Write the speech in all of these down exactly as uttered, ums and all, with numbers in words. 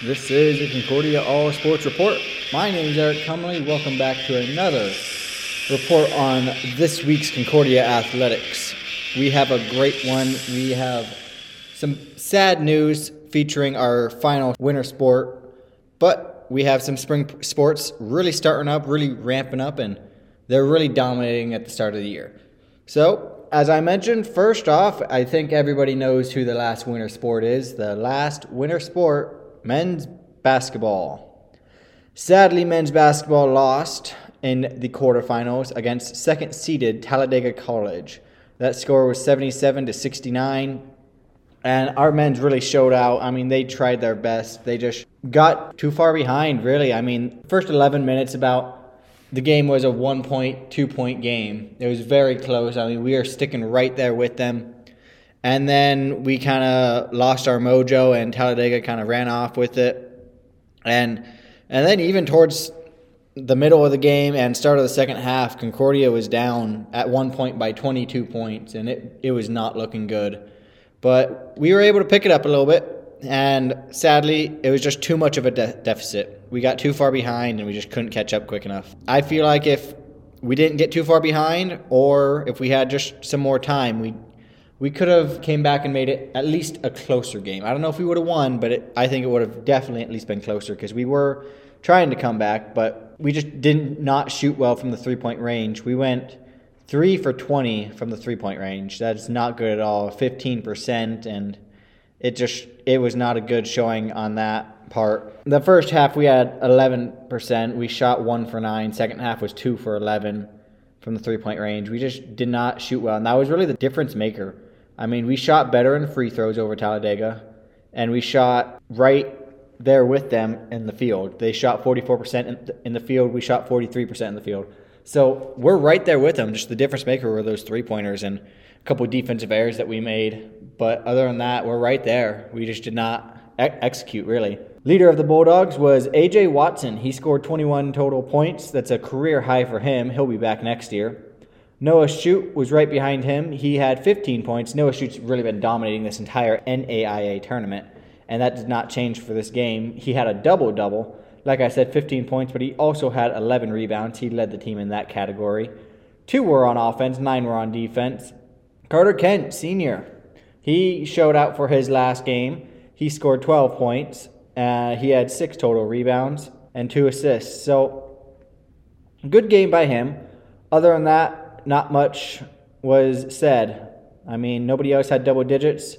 This is the Concordia All Sports Report. My name is Eric Cumley. Welcome back to another report on this week's Concordia Athletics. We have a great one. We have some sad news featuring our final winter sport, but we have some spring sports really starting up, really ramping up, and they're really dominating at the start of the year. So, as I mentioned, first off, I think everybody knows who the last winter sport is. The last winter sport, men's basketball. Sadly, men's basketball lost in the quarterfinals against second-seeded Talladega College. That score was seventy-seven to sixty-nine, and our men's really showed out. I mean, they tried their best. They just got too far behind, really. I mean, first eleven minutes about the game was a one-point, two-point game. It was very close. I mean, we were sticking right there with them. And then we kind of lost our mojo, and Talladega kind of ran off with it. And and then even towards the middle of the game and start of the second half, Concordia was down at one point by twenty-two points, and it, it was not looking good. But we were able to pick it up a little bit, and sadly, it was just too much of a de- deficit. We got too far behind, and we just couldn't catch up quick enough. I feel like if we didn't get too far behind, or if we had just some more time, we we could have came back and made it at least a closer game. I don't know if we would have won, but it, I think it would have definitely at least been closer because we were trying to come back, but we just did not shoot well from the three-point range. We went three for twenty from the three-point range. That's not good at all, fifteen percent, and it just it was not a good showing on that part. The first half we had eleven percent. We shot one for nine. Second half was two for eleven from the three-point range. We just did not shoot well, and that was really the difference maker. I mean, we shot better in free throws over Talladega, and we shot right there with them in the field. They shot forty-four percent in the field. We shot forty-three percent in the field. So we're right there with them. Just the difference maker were those three-pointers and a couple of defensive errors that we made. But other than that, we're right there. We just did not ex- execute, really. Leader of the Bulldogs was A J Watson. He scored twenty-one total points. That's a career high for him. He'll be back next year. Noah Shute was right behind him. He had fifteen points. Noah Schute's really been dominating this entire N A I A tournament, and that did not change for this game. He had a double-double. Like I said, fifteen points, but he also had eleven rebounds. He led the team in that category. Two were on offense, nine were on defense. Carter Kent, senior, he showed out for his last game. He scored twelve points. Uh, he had six total rebounds and two assists. So, good game by him. Other than that, not much was said. I mean, nobody else had double digits,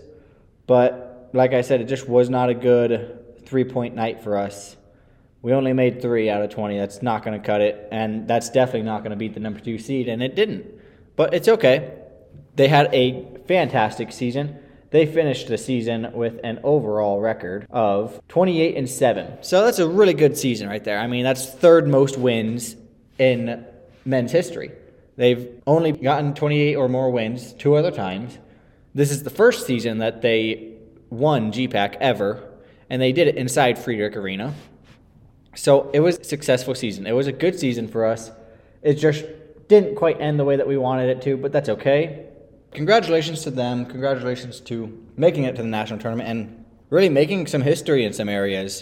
but like I said, it just was not a good three-point night for us. We only made three out of twenty. That's not going to cut it, and that's definitely not going to beat the number two seed, and it didn't. But it's okay. They had a fantastic season. They finished the season with an overall record of twenty-eight and seven. So that's a really good season right there. I mean, that's third most wins in men's history. They've only gotten twenty-eight or more wins two other times. This is the first season that they won G PAC ever, and they did it inside Friedrich Arena. So it was a successful season. It was a good season for us. It just didn't quite end the way that we wanted it to, but that's okay. Congratulations to them. Congratulations to making it to the national tournament and really making some history in some areas.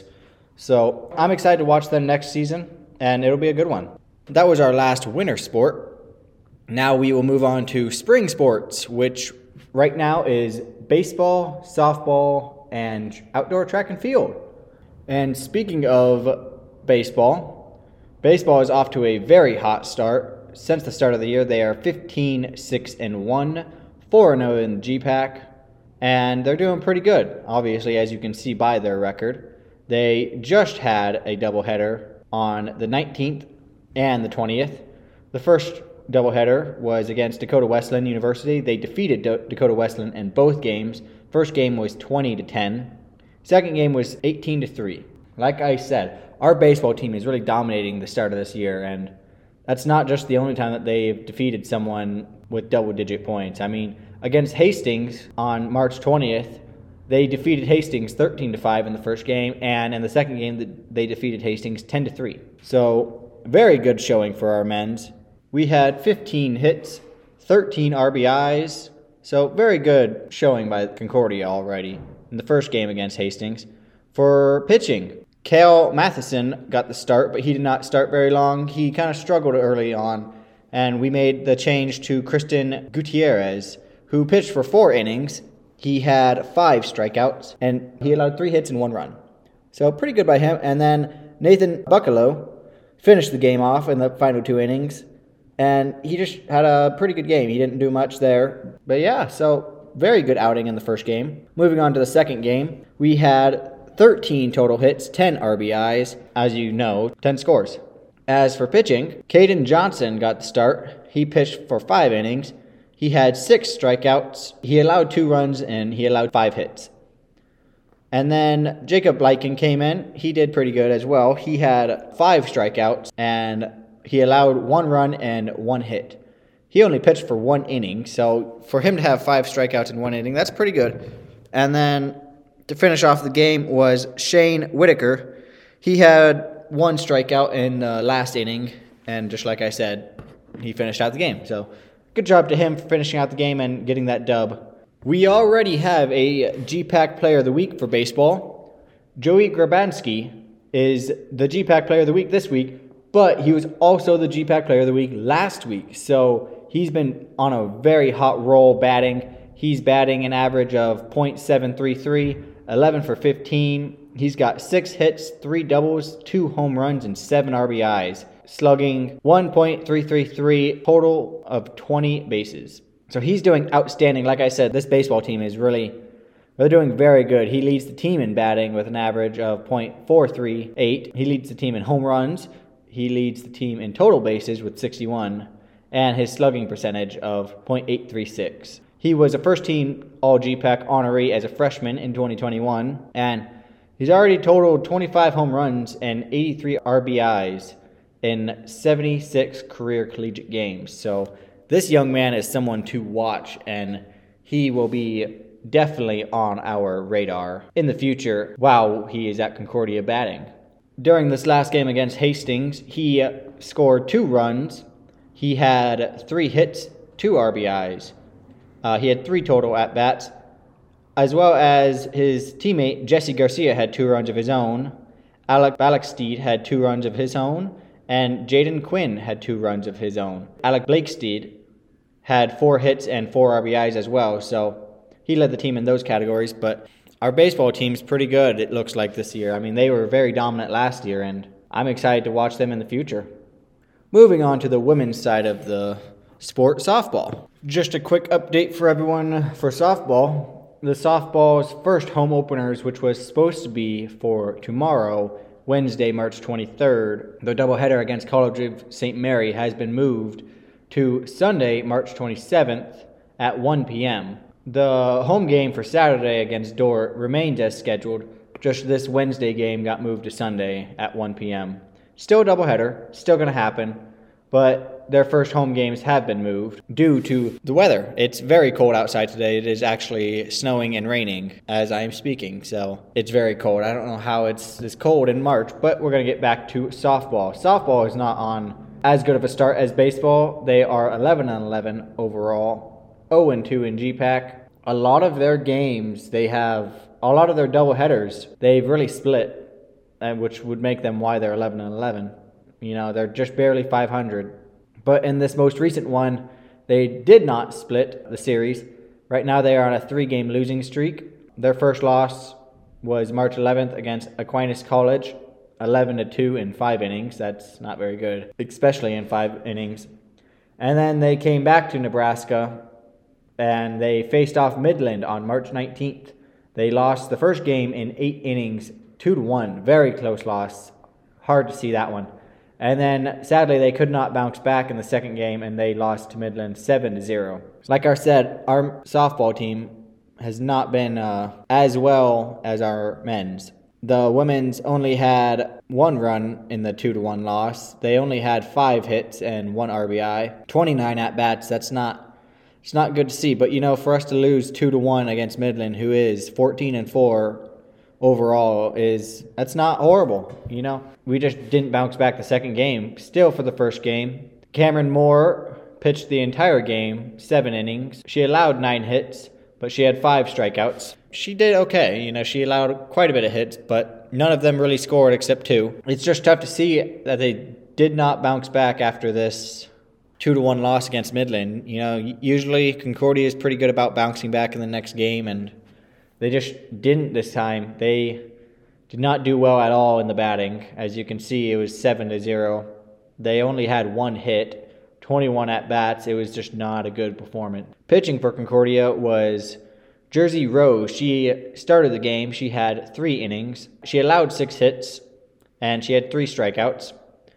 So I'm excited to watch them next season, and it'll be a good one. That was our last winter sport. Now we will move on to spring sports, which right now is baseball, softball, and outdoor track and field. And speaking of baseball, baseball is off to a very hot start. Since the start of the year, they are fifteen, six, and one, four and oh in the G PAC, and they're doing pretty good, obviously, as you can see by their record. They just had a doubleheader on the nineteenth and the twentieth. The first doubleheader was against Dakota Wesleyan University. They defeated D- Dakota Wesleyan in both games. First game was twenty to ten. Second game was eighteen to three. Like I said, our baseball team is really dominating the start of this year, and that's not just the only time that they've defeated someone with double-digit points. I mean, against Hastings on March twentieth, they defeated Hastings thirteen to five in the first game, and in the second game, they defeated Hastings ten to three. So, very good showing for our men's. We had fifteen hits, thirteen R B Is, so very good showing by Concordia already in the first game against Hastings. For pitching, Cale Matheson got the start, but he did not start very long. He kind of struggled early on, and we made the change to Christian Gutierrez, who pitched for four innings. He had five strikeouts, and he allowed three hits and one run. So pretty good by him. And then Nathan Buccalo finished the game off in the final two innings, and he just had a pretty good game. He didn't do much there. But yeah, so very good outing in the first game. Moving on to the second game, we had thirteen total hits, ten R B Is, as you know, ten scores. As for pitching, Caden Johnson got the start. He pitched for five innings. He had six strikeouts. He allowed two runs, and he allowed five hits. And then Jacob Lyken came in. He did pretty good as well. He had five strikeouts, and he allowed one run and one hit. He only pitched for one inning, so for him to have five strikeouts in one inning, that's pretty good. And then to finish off the game was Shane Whitaker. He had one strikeout in the last inning, and just like I said, he finished out the game. So good job to him for finishing out the game and getting that dub. We already have a G PAC Player of the Week for baseball. Joey Grabanski is the G PAC Player of the Week this week, but he was also the G PAC Player of the Week last week. So he's been on a very hot roll batting. He's batting an average of point seven three three, eleven for fifteen. He's got six hits, three doubles, two home runs, and seven R B Is, slugging one point three three three, total of twenty bases. So he's doing outstanding. Like I said, this baseball team is really, they're doing very good. He leads the team in batting with an average of point four three eight. He leads the team in home runs. He leads the team in total bases with sixty-one, and his slugging percentage of point eight three six. He was a first-team All-G PAC honoree as a freshman in twenty twenty-one, and he's already totaled twenty-five home runs and eighty-three R B Is in seventy-six career collegiate games. So this young man is someone to watch, and he will be definitely on our radar in the future while he is at Concordia batting. During this last game against Hastings, he scored two runs. He had three hits, two R B Is. Uh, he had three total at-bats, as well as his teammate Jesse Garcia had two runs of his own. Alec Balaksteed had two runs of his own, and Jaden Quinn had two runs of his own. Alec Blakesteed had four hits and four R B Is as well, so he led the team in those categories. But our baseball team's pretty good, it looks like, this year. I mean, they were very dominant last year, and I'm excited to watch them in the future. Moving on to the women's side of the sport, softball. Just a quick update for everyone for softball. The softball's first home openers, which was supposed to be for tomorrow, Wednesday, March twenty-third, the doubleheader against College of Saint Mary has been moved to Sunday, March twenty-seventh at one p.m. The home game for Saturday against Dordt remains as scheduled. Just this Wednesday game got moved to Sunday at one p.m. Still a doubleheader, still going to happen, but their first home games have been moved due to the weather. It's very cold outside today. It is actually snowing and raining as I am speaking, so it's very cold. I don't know how it's this cold in March, but we're going to get back to softball. Softball is not on as good of a start as baseball. They are eleven and eleven overall, oh and two in G PAC. A lot of their games, they have, a lot of their doubleheaders, they've really split, which would make them why they're eleven and eleven. You know, they're just barely five hundred. But in this most recent one, they did not split the series. Right now they are on a three-game losing streak. Their first loss was March eleventh against Aquinas College, eleven to two in five innings. That's not very good, especially in five innings. And then they came back to Nebraska, and they faced off Midland on March nineteenth. They lost the first game in eight innings, two to one. Very close loss. Hard to see that one. And then, sadly, they could not bounce back in the second game, and they lost to Midland seven to zero. Like I said, our softball team has not been uh, as well as our men's. The women's only had one run in the two to one loss. They only had five hits and one R B I. twenty-nine at-bats, that's not, it's not good to see. But, you know, for us to lose two to one against Midland, who is fourteen and four overall, is that's not horrible, you know. We just didn't bounce back the second game. Still, for the first game, Cameron Moore pitched the entire game, seven innings. She allowed nine hits, but she had five strikeouts. she did okay. You know, she allowed quite a bit of hits, but none of them really scored except two. It's just tough to see that they did not bounce back after this two to one loss against Midland. You know, usually Concordia is pretty good about bouncing back in the next game, and they just didn't this time. They did not do well at all in the batting. As you can see, it was seven to zero. They only had one hit, twenty-one at-bats. It was just not a good performance. Pitching for Concordia was Jersey Rose. She started the game. She had three innings. She allowed six hits, and she had three strikeouts.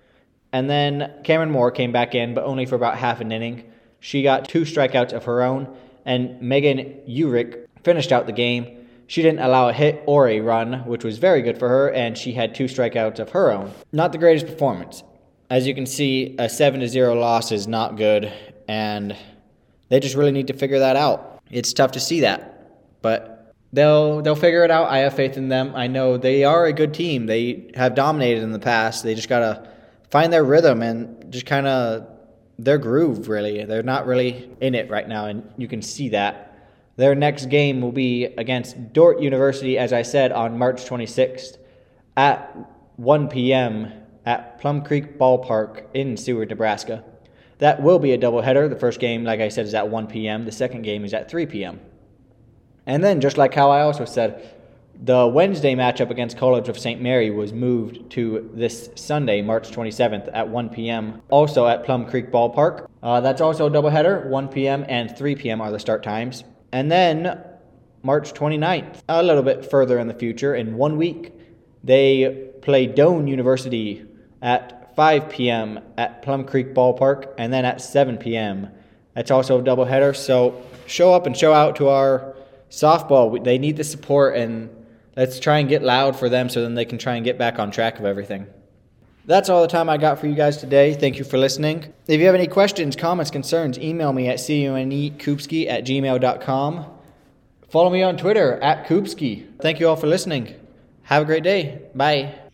And then Cameron Moore came back in, but only for about half an inning. She got two strikeouts of her own, and Megan Urich finished out the game. She didn't allow a hit or a run, which was very good for her, and she had two strikeouts of her own. Not the greatest performance. As you can see, a seven to zero loss is not good, and they just really need to figure that out. It's tough to see that. But they'll they'll figure it out. I have faith in them. I know they are a good team. They have dominated in the past. They just got to find their rhythm and just kind of their groove, really. They're not really in it right now, and you can see that. Their next game will be against Dordt University, as I said, on March twenty-sixth at one p.m. at Plum Creek Ballpark in Seward, Nebraska. That will be a doubleheader. The first game, like I said, is at one p.m. The second game is at three p.m. And then, just like how I also said, the Wednesday matchup against College of Saint Mary was moved to this Sunday, March twenty-seventh at one p.m., also at Plum Creek Ballpark. Uh, that's also a doubleheader. one p.m. and three p.m. are the start times. And then, March twenty-ninth, a little bit further in the future, in one week, they play Doane University at five p.m. at Plum Creek Ballpark, and then at seven p.m. That's also a doubleheader. So show up and show out to our softball. They need the support, and let's try and get loud for them so then they can try and get back on track of everything. That's all the time I got for you guys today. Thank you for listening. If you have any questions, comments, concerns, email me at cunekupski at gmail dot com. Follow me on Twitter at Kupski. Thank you all for listening. Have a great day. Bye.